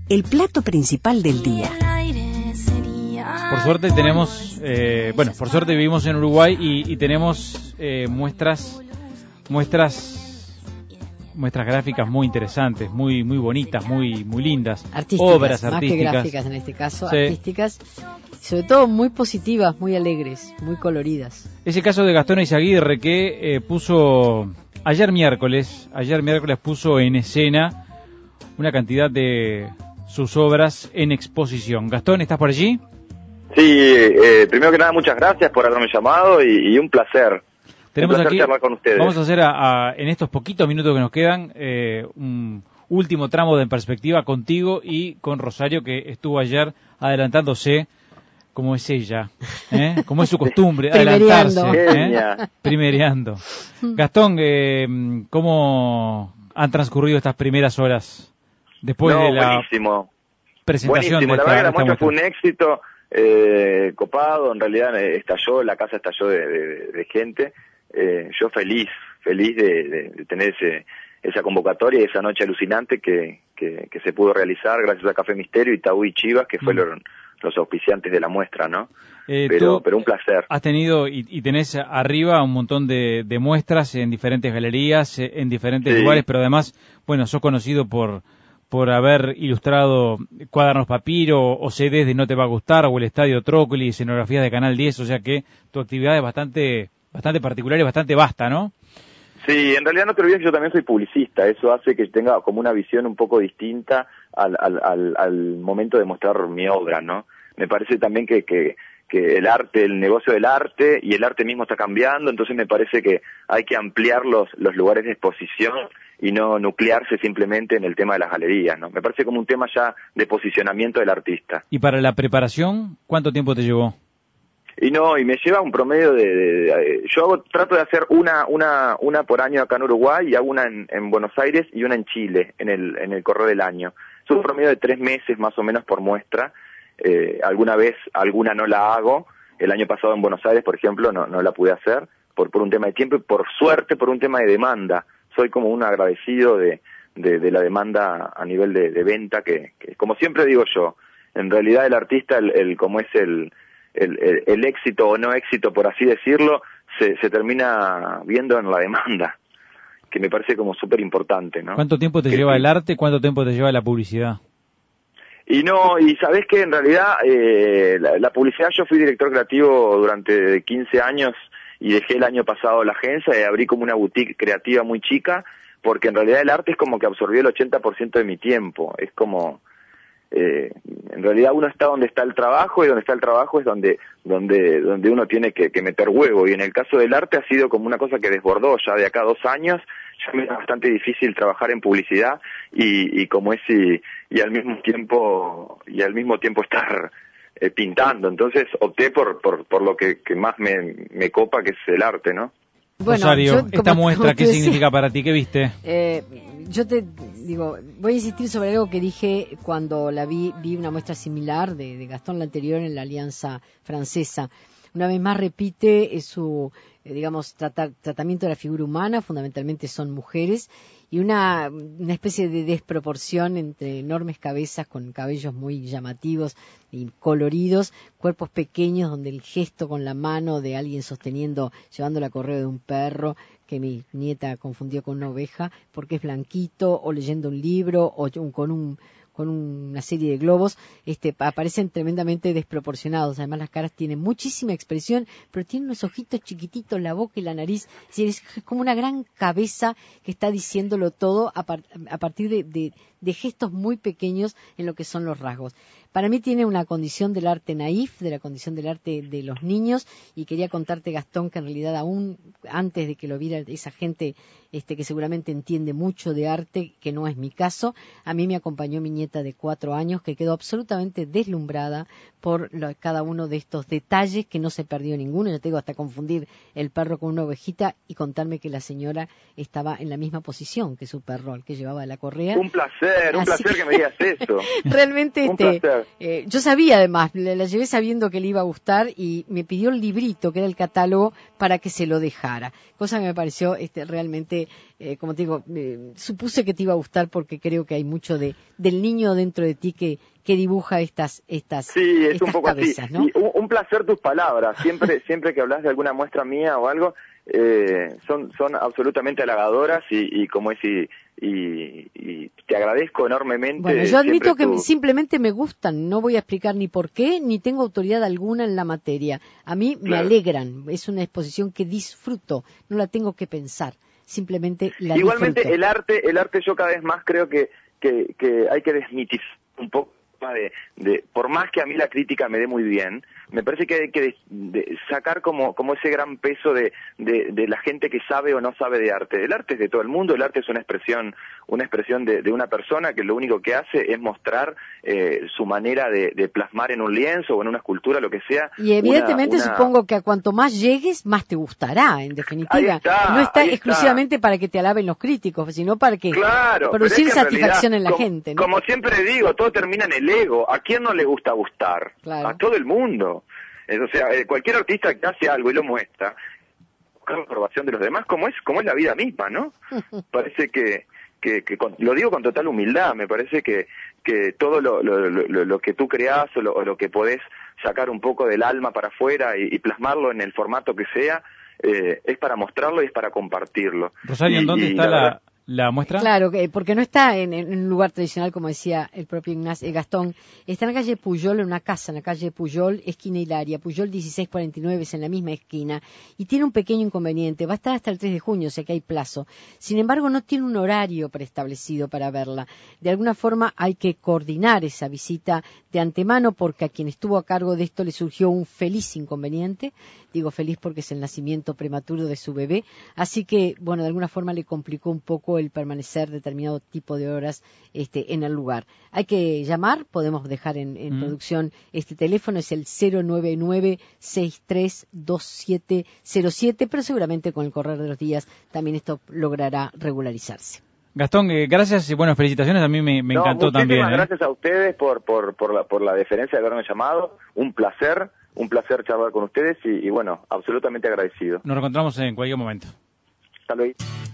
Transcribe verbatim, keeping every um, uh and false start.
el plato principal del día. Por suerte tenemos, eh, bueno, por suerte vivimos en Uruguay y, y tenemos eh, muestras, muestras, muestras gráficas muy interesantes, muy, muy bonitas, muy, muy lindas, artísticas, obras más artísticas, que gráficas en este caso, sí. artísticas, sobre todo muy positivas, muy alegres, muy coloridas. Es el caso de Gastón Eizaguirre que eh, puso ayer miércoles, ayer miércoles puso en escena una cantidad de sus obras en exposición. Gastón, ¿estás por allí? Sí, eh, primero que nada, muchas gracias por haberme llamado y, y un placer. Tenemos un placer aquí, charlar con ustedes. Vamos a hacer a, a, en estos poquitos minutos que nos quedan eh, un último tramo de perspectiva contigo y con Rosario, que estuvo ayer adelantándose, como es ella, ¿eh? Como es su costumbre, adelantarse, ¿eh? Primereando. Gastón, eh, ¿cómo han transcurrido estas primeras horas después no, de la buenísimo. presentación buenísimo. de esta, la verdad que la muestra muestra? fue un éxito. Eh, copado, en realidad eh, estalló, la casa estalló de, de, de gente, eh, yo feliz, feliz de, de, de tener ese, esa convocatoria y esa noche alucinante que, que, que se pudo realizar gracias a Café Misterio y Tabú y Chivas, que fueron mm. los auspiciantes de la muestra, ¿no? Eh, pero, pero un placer. Has tenido y, y tenés arriba un montón de, de muestras en diferentes galerías, en diferentes sí. lugares, pero además, bueno, sos conocido por por haber ilustrado cuadernos papiro o C Ds de No Te Va a Gustar o el Estadio Trócoli, escenografías de Canal diez, o sea que tu actividad es bastante bastante particular y bastante vasta, ¿no? Sí, en realidad no te olvides que yo también soy publicista, eso hace que tenga como una visión un poco distinta al, al, al, al momento de mostrar mi obra, ¿no? Me parece también que, que, que el arte, el negocio del arte y el arte mismo está cambiando, entonces me parece que hay que ampliar los, los lugares de exposición y no nuclearse simplemente en el tema de las galerías, ¿no? Me parece como un tema ya de posicionamiento del artista. ¿Y para la preparación, cuánto tiempo te llevó? Y no, y me lleva un promedio de... de, de yo hago, trato de hacer una una una por año acá en Uruguay y hago una en, en Buenos Aires y una en Chile, en el en el correr del año. Es un promedio de tres meses más o menos por muestra. Eh, alguna vez, alguna no la hago. El año pasado en Buenos Aires, por ejemplo, no, no la pude hacer por, por un tema de tiempo y por suerte por un tema de demanda. Soy como un agradecido de, de, de la demanda a nivel de, de venta que, que, como siempre digo yo, en realidad el artista, el, el como es el, el, el, el éxito o no éxito, por así decirlo, se, se termina viendo en la demanda, que me parece como súper importante, ¿no? ¿Cuánto tiempo te que, lleva el arte? ¿Cuánto tiempo te lleva la publicidad? Y no, y sabés que en realidad eh, la, la publicidad, yo fui director creativo durante quince años y dejé el año pasado la agencia y abrí como una boutique creativa muy chica, porque en realidad el arte es como que absorbió el ochenta por ciento de mi tiempo, es como, eh, en realidad uno está donde está el trabajo y donde está el trabajo es donde donde donde uno tiene que, que meter huevo, y en el caso del arte ha sido como una cosa que desbordó ya de acá a dos años, ya me es bastante difícil trabajar en publicidad y, y como es y, y al mismo tiempo y al mismo tiempo estar Eh, pintando, entonces opté por por por lo que, que más me, me copa, que es el arte, ¿no? Bueno, Rosario, yo, esta como, muestra, como ¿qué decía, significa para ti? ¿Qué viste? Eh, yo te digo, voy a insistir sobre algo que dije cuando la vi, vi una muestra similar de, de Gastón, la anterior, en la Alianza Francesa. Una vez más repite eh, su, eh, digamos, tratar, tratamiento de la figura humana, fundamentalmente son mujeres, y una, una especie de desproporción entre enormes cabezas con cabellos muy llamativos y coloridos, cuerpos pequeños donde el gesto con la mano de alguien sosteniendo, llevando la correa de un perro, que mi nieta confundió con una oveja, porque es blanquito, o leyendo un libro, o con un con una serie de globos, este, aparecen tremendamente desproporcionados. Además, las caras tienen muchísima expresión, pero tienen unos ojitos chiquititos, la boca y la nariz. Es decir, es como una gran cabeza que está diciéndolo todo a, par, a partir de, de, de gestos muy pequeños en lo que son los rasgos. Para mí tiene una condición del arte naif, de la condición del arte de los niños, y quería contarte, Gastón, que en realidad aún antes de que lo viera esa gente este, que seguramente entiende mucho de arte, que no es mi caso, a mí me acompañó mi nieta de cuatro años, que quedó absolutamente deslumbrada por lo, cada uno de estos detalles, que no se perdió ninguno. Yo te digo, hasta confundir el perro con una ovejita y contarme que la señora estaba en la misma posición que su perro, al que llevaba la correa. Un placer, un Así placer que... que me digas eso. Realmente, un este, placer. Eh, yo sabía además, la, la llevé sabiendo que le iba a gustar y me pidió el librito, que era el catálogo, para que se lo dejara. Cosa que me pareció este, realmente eh, como te digo, eh, supuse que te iba a gustar porque creo que hay mucho de del niño dentro de ti que que dibuja estas estas Sí, es estas un poco cabezas, así. ¿no? Y un, un placer tus palabras. Siempre siempre que hablas de alguna muestra mía o algo, eh, son son absolutamente halagadoras y, y como es y, y, y te agradezco enormemente. Bueno, yo admito que tu... simplemente me gustan, no voy a explicar ni por qué, ni tengo autoridad alguna en la materia. A mí me Claro. alegran, es una exposición que disfruto, no la tengo que pensar, simplemente la Igualmente disfruto. el arte, el arte yo cada vez más creo que, que, que hay que desmitizar un poco de, de, por más que a mí la crítica me dé muy bien, me parece que hay que de, de sacar como, como ese gran peso de, de, de la gente que sabe o no sabe de arte. El arte es de todo el mundo, el arte es una expresión, una expresión de, de una persona que lo único que hace es mostrar eh, su manera de, de plasmar en un lienzo o en una escultura, lo que sea. Y evidentemente una, una... supongo que a cuanto más llegues, más te gustará, en definitiva. Ahí está, no está ahí exclusivamente está. para que te alaben los críticos, sino para que Claro, producir pero es que en satisfacción realidad, en la como, gente, ¿no? Como siempre digo, todo termina en el ego. ¿A quién no le gusta gustar? Claro. A todo el mundo. Eh, O sea, eh, cualquier artista que hace algo y lo muestra, buscar la aprobación de los demás, como es como es la vida misma, ¿no? Parece que, que, que con, lo digo con total humildad, me parece que, que todo lo, lo, lo, lo que tú creás o lo, o lo que podés sacar un poco del alma para afuera y, y plasmarlo en el formato que sea, eh, es para mostrarlo y es para compartirlo. Rosario, ¿en Y- dónde y está la la, verdad- la muestra? Claro, que- porque no está en, en un lugar tradicional, como decía el propio Ignacio, eh, Gastón. Está en la calle Puyol, en una casa, en la calle Puyol, esquina Hilaria. Puyol dieciséis cuarenta y nueve es en la misma esquina. Y tiene un pequeño inconveniente. Va a estar hasta el tres de junio, o sea que hay plazo. Sin embargo, no tiene un horario preestablecido para verla. De alguna forma hay que coordinar esa visita de antemano porque a quien estuvo a cargo de esto le surgió un feliz inconveniente. Digo feliz porque es el nacimiento prematuro de su bebé. Así que, bueno, de alguna forma le complicó un poco el permanecer determinado tipo de horas este, en el lugar. Hay que llamar, podemos dejar en, en Mm. producción este teléfono, es el cero nueve nueve seis tres dos siete cero siete, pero seguramente con el correr de los días también esto logrará regularizarse. Gastón, eh, gracias y bueno, felicitaciones, a mí me, me No, encantó muchísimas también. ¿eh? gracias a ustedes por, por, por, la, por la deferencia de haberme llamado. Un placer, un placer charlar con ustedes y, y bueno, absolutamente agradecido. Nos reencontramos en cualquier momento. Hasta luego.